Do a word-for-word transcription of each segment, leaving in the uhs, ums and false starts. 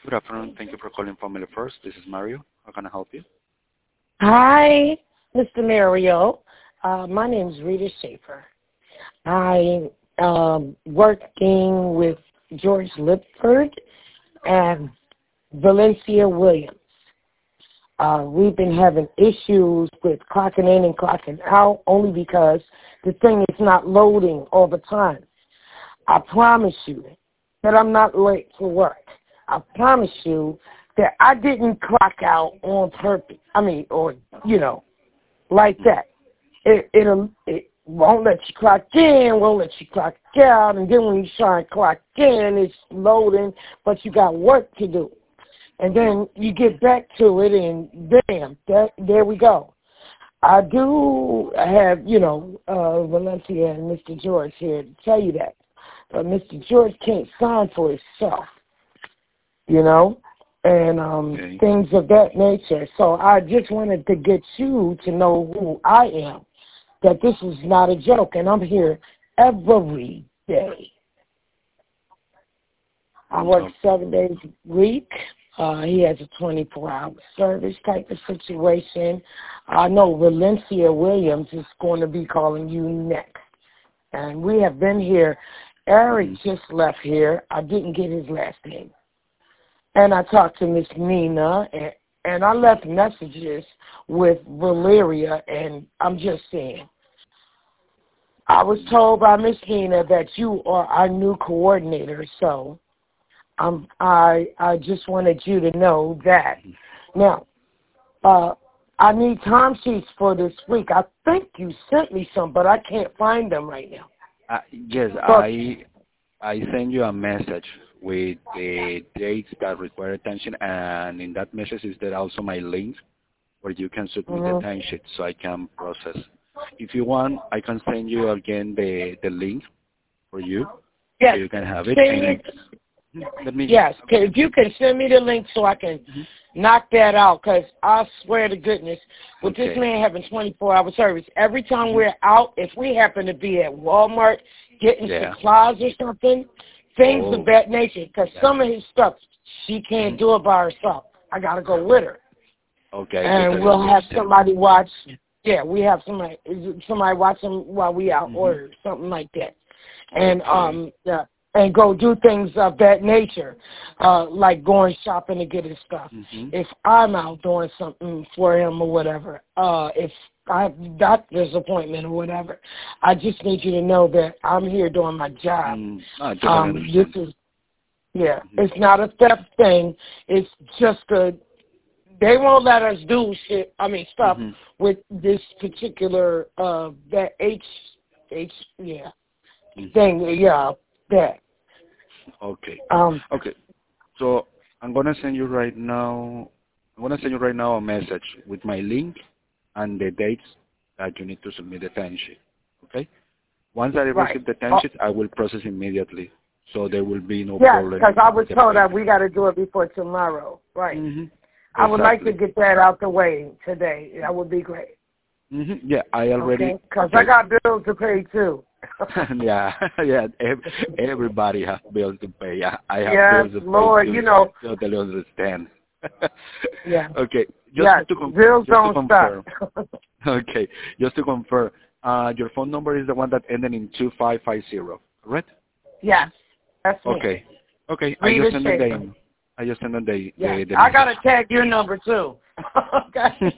Good afternoon. Thank you for calling Family First. This is Mario. How can I help you? Hi, Mister Mario. Uh, my name is Rita Schaefer. I'm um, working with George Lipford and Valencia Williams. Uh, we've been having issues with clocking in and clocking out only because the thing is not loading all the time. I promise you that I'm not late for work. I promise you that I didn't clock out on purpose. I mean, or, you know, like that. It, it'll, it won't let you clock in, won't let you clock out, and then when you try and clock in, it's loading, but you got work to do. And then you get back to it, and bam, that, there we go. I do have, you know, uh, Valencia and Mister George here to tell you that. But Mister George can't sign for himself, you know, and um, okay. things of that nature. So I just wanted to get you to know who I am, that this is not a joke, and I'm here every day. I work seven days a week. Uh, he has a twenty-four hour service type of situation. I know Valencia Williams is going to be calling you next. And we have been here. Eric mm-hmm. just left here. I didn't get his last name. And I talked to Miss Nina, and, and I left messages with Valeria, and I'm just saying. I was told by Miss Nina that you are our new coordinator, so Um, I I just wanted you to know that. Now, uh, I need timesheets for this week. I think you sent me some, but I can't find them right now. Uh, yes, but, I I send you a message with the dates that require attention, and in that message is there also my link where you can submit mm-hmm. the timesheet so I can process. If you want, I can send you again the, the link for you yes. so you can have it. Send And Let me, yes, okay, if you can send me the link so I can mm-hmm. knock that out, because I swear to goodness, with okay. this man having twenty-four hour service, every time mm-hmm. we're out, if we happen to be at Walmart getting yeah. supplies or something, things oh. of that nature, because yeah. some of his stuff, she can't mm-hmm. do it by herself. I got to go with her. Okay. And we'll have somebody watch, yeah, we have somebody somebody watch them while we out mm-hmm. or something like that. And, okay. um, yeah. and go do things of that nature, uh, like going shopping to get his stuff. Mm-hmm. If I'm out doing something for him or whatever, uh, if I have a doctor's appointment or whatever, I just need you to know that I'm here doing my job. Mm, I totally um, understand. this is, yeah, mm-hmm. it's not a theft thing. It's just a, they won't let us do shit, I mean, stuff mm-hmm. with this particular, uh, that H, H, yeah, mm-hmm. thing, yeah. That. Okay. Um, okay. So I'm gonna send you right now. I'm gonna send you right now a message with my link and the dates that you need to submit the timesheet. Okay. Once I right. receive the timesheet, oh. I will process immediately, so there will be no yes, problem. Yes, because I was told that we got to do it before tomorrow. Right. Mm-hmm. I exactly. would like to get that out the way today. That would be great. Mm-hmm. Yeah, I already. Because okay? okay. I got bills to pay too. yeah, yeah. Everybody has bills to pay. I, I have yes, bills to Lord, pay too. you know. I totally understand. yeah. Okay. Just yes, to com- bills just don't to confirm. stop. okay. Just to confirm, uh, your phone number is the one that ended in two five five zero, correct? Yes, that's me. Okay. Okay. Rita I just sent Schaefer. the. I just sent the. Yes. the, the I gotta tag your number too. okay.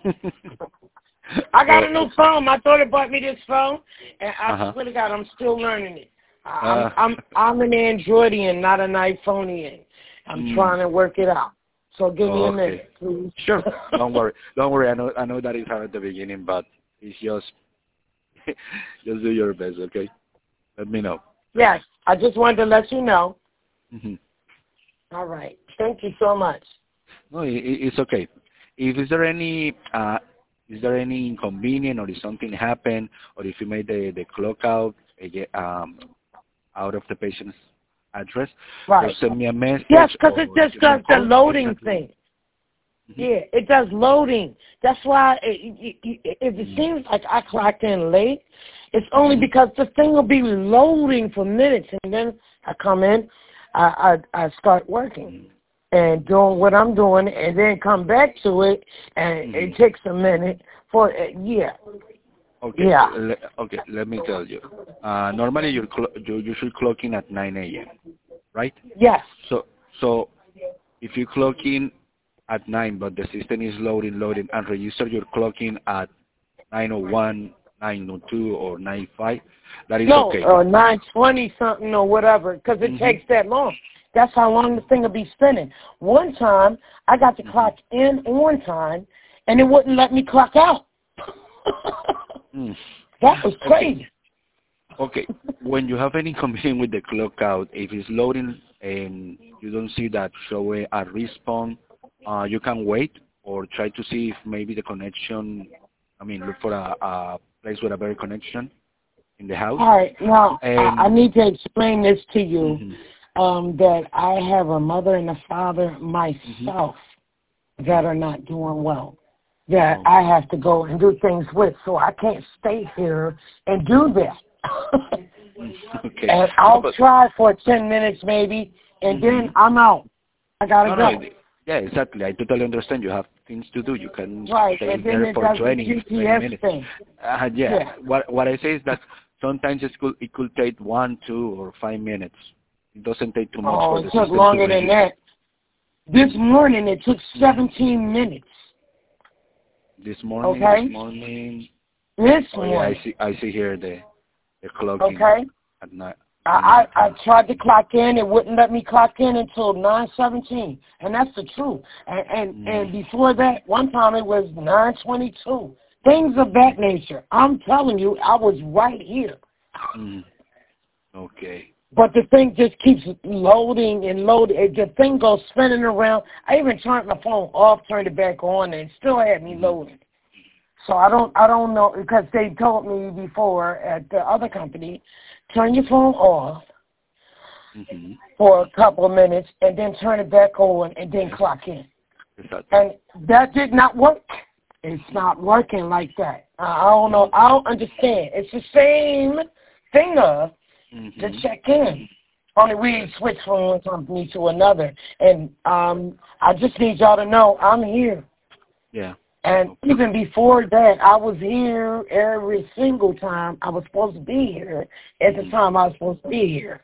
I got a new phone. My daughter bought me this phone, and I uh-huh. swear to God, I'm still learning it. I'm uh. I'm I'm an Androidian, not an iPhonian. I'm mm. trying to work it out. So give me oh, a minute, okay. please. Sure. Don't worry. Don't worry. I know I know that is hard at the beginning, but it's just just do your best, okay? Let me know. Yes. I just wanted to let you know. Mm-hmm. All right. Thank you so much. No, it, it's okay. If is there any uh, is there any inconvenience, or if something happened, or if you made the the clock out um, out of the patient's address, right. just send me a message. Yes, because it just does the loading thing. Mm-hmm. Yeah, it does loading. That's why it, it, it, if it mm-hmm. seems like I clocked in late, it's only mm-hmm. because the thing will be loading for minutes, and then I come in, I I, I start working. and doing what I'm doing, and then come back to it, and mm-hmm. it takes a minute for uh, yeah. Okay. Yeah. Le okay. Let me tell you. Uh, normally, you you you should clock in at nine A M right? Yes. So so if you clock in at nine, but the system is loading, loading, and register your clock in at nine oh one, nine oh two, or nine oh five, that is no, okay. No, or nine twenty something or whatever, because it mm-hmm. takes that long. That's how long the thing will be spinning. One time, I got to clock in on time, and it wouldn't let me clock out. mm. That was crazy. Okay. okay. When you have any inconvenience with the clock out, if it's loading and you don't see that showing a respawn, uh, you can wait or try to see if maybe the connection, I mean, look for a, a place with a better connection in the house. All right. Now, and, I, I need to explain this to you. Mm-hmm. Um, that I have a mother and a father myself mm-hmm. that are not doing well, that oh. I have to go and do things with, so I can't stay here and do that. okay. And I'll but, try for ten minutes maybe, and mm-hmm. then I'm out. I gotta no, go. No, yeah, exactly. I totally understand. You have things to do. You can right. stay and there then for twenty, G P S twenty minutes. Thing. Uh, yeah. yeah. What what I say is that sometimes it could it could take one, two, or five minutes. It doesn't take too much oh, for the it system took longer to than that. This morning it took seventeen minutes. This morning, okay. this morning. This oh, morning. Yeah, I see. I see here the the clock okay. at night. I, I I tried to clock in. It wouldn't let me clock in until nine seventeen, and that's the truth. And and, mm. and before that, one time it was nine twenty-two. Things of that nature. I'm telling you, I was right here. Mm. Okay. But the thing just keeps loading and loading. The thing goes spinning around. I even turned my phone off, turned it back on, and it still had me loading. So I don't, I don't know, because they told me before at the other company, turn your phone off mm-hmm. for a couple of minutes, and then turn it back on, and then clock in. And that did not work. It's not working like that. I don't know. I don't understand. It's the same thing of Mm-hmm. to check in. Only we switch from one company to another. And um, I just need y'all to know I'm here. Yeah. And okay. even before that, I was here every single time I was supposed to be here at the time I was supposed to be here.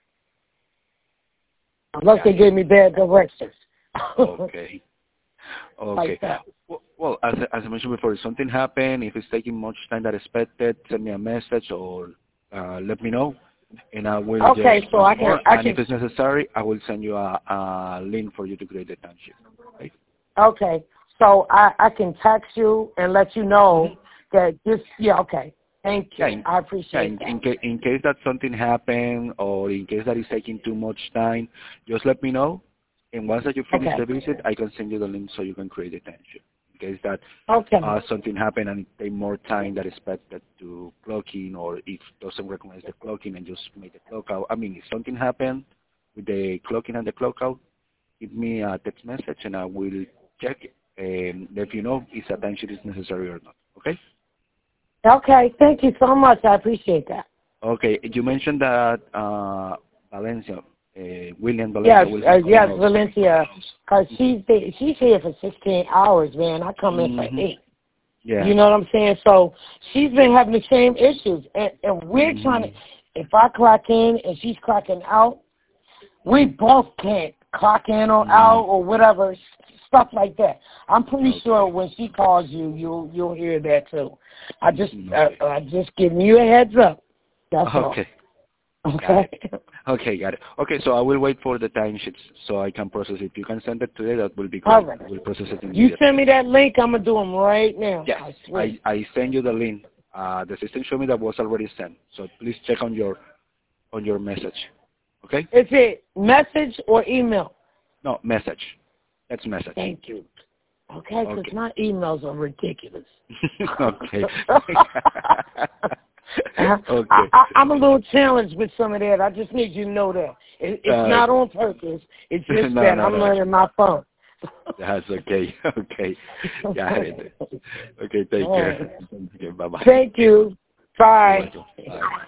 Unless yeah. they gave me bad directions. okay. Okay. Like that. Well, well, as, as I mentioned before, if something happened, if it's taking much time than expected, send me a message or uh, let me know. And I will okay, just so I can, I and can, if it's necessary, I will send you a, a link for you to create the timesheet. Okay? Okay, so I, I can text you and let you know that this, yeah, okay. Thank you. Yeah, in, I appreciate yeah, in, that. In, ca in case that something happened or in case that it's taking too much time, just let me know. And once that you finish okay. the visit, I can send you the link so you can create the timesheet. In case that okay. uh, something happened and it take more time than expected to clock in, or if it doesn't recognize the clock in and just make the clock out. I mean, if something happened with the clock in and the clock out, give me a text message and I will check and let you know if a timesheet is necessary or not. Okay? Okay. Thank you so much. I appreciate that. Okay. You mentioned that uh, Valencia. Uh, William Valencia. Yes, uh, yes, Valencia, because she's she's here for sixteen hours, man. I come in mm-hmm. for eight. Yeah. You know what I'm saying? So she's been having the same issues, and, and we're mm-hmm. trying to. If I clock in and she's clocking out, we both can't clock in or mm-hmm. out or whatever stuff like that. I'm pretty okay. sure when she calls you, you'll you'll hear that too. I just okay. uh, I just giving you a heads up. That's okay. all. Okay. Okay, got it. Okay, so I will wait for the timesheets so I can process it. You can send it today. That will be great. All right. We'll process it immediately. You send me that link. I'm gonna do them right now. Yes, I, I, I send you the link. Uh, the system showed me that was already sent. So please check on your on your message. Okay? Is it message or email? No, message. That's message. Thank you. Okay, because okay. my emails are ridiculous. okay. Uh, okay. I, I, I'm a little challenged with some of that. I just need you to know that. It, it's uh, not on purpose. It's just no, that no, I'm no. learning my phone. That's okay. Okay. Got it. Okay, take All care. Right. Okay, bye-bye. Thank you. Bye. Bye.